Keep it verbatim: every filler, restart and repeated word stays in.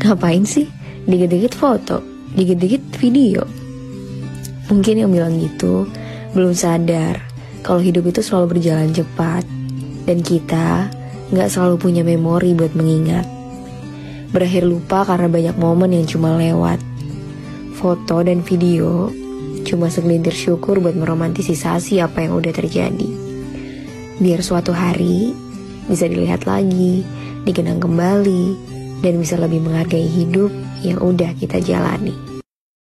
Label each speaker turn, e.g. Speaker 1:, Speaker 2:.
Speaker 1: Ngapain sih dikit-dikit foto, dikit-dikit video? Mungkin yang bilang gitu belum sadar kalau hidup itu selalu berjalan cepat, dan kita gak selalu punya memori buat mengingat. Berakhir lupa karena banyak momen yang cuma lewat. Foto dan video cuma segelintir syukur buat meromantisasi apa yang udah terjadi, biar suatu hari bisa dilihat lagi, dikenang kembali, dan bisa lebih menghargai hidup yang udah kita jalani.